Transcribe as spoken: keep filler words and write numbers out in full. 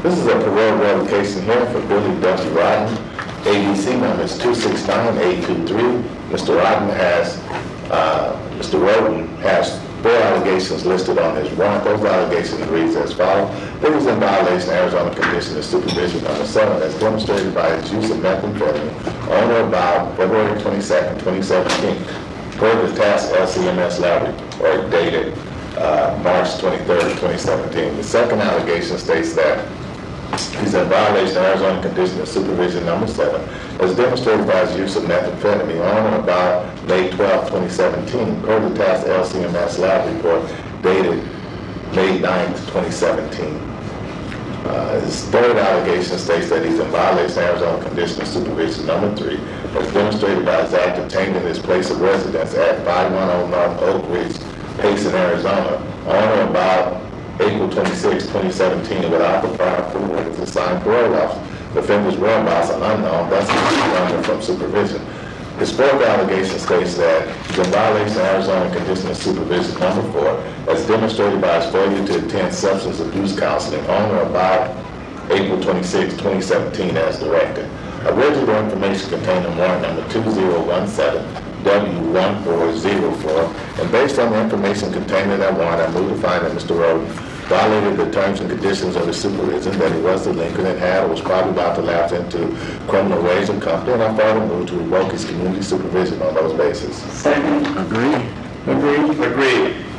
This is a parole revocation hearing for Billy W. Rodden. A B C number is two six nine eight two three. Mister Rodden has, uh, Mister Rodden has four allegations listed on his warrant. Those allegations reads as follows. He was in violation of Arizona Condition of Supervision number seven as demonstrated by his use of methamphetamine on or about February twenty-second, twenty seventeen, per the task L C M S lab report dated uh, March twenty-third, twenty seventeen. The second allegation states that he's in violation of Arizona Condition of Supervision number seven as demonstrated by his use of methamphetamine on or about May twelfth, twenty seventeen, per the task L C M S lab report dated May ninth, twenty seventeen. Uh, his third allegation states that he's in violation of Arizona Condition of Supervision number three as demonstrated by his act obtained in his place of residence at five one zero North Oak Ridge, Payson, Arizona, on or about April twenty-sixth, twenty seventeen, without the prior approval of his assigned parole officer. The offender's whereabouts are unknown, thus he's under from supervision. His fourth allegation states that he's in violation of Arizona Condition of Supervision number four as demonstrated by his failure to attend substance abuse counseling on or about April twenty-sixth, twenty seventeen as directed. A original information contained in warrant number two zero one seven W one four zero four, and based on the information contained in that warrant, I move to find that Mister Rodden violated the terms and conditions of his supervision, that he was delinquent and had or was probably about to lapse into criminal ways and company, and I further move to revoke his community supervision on those bases. Second. Agree. Agreed. Agreed.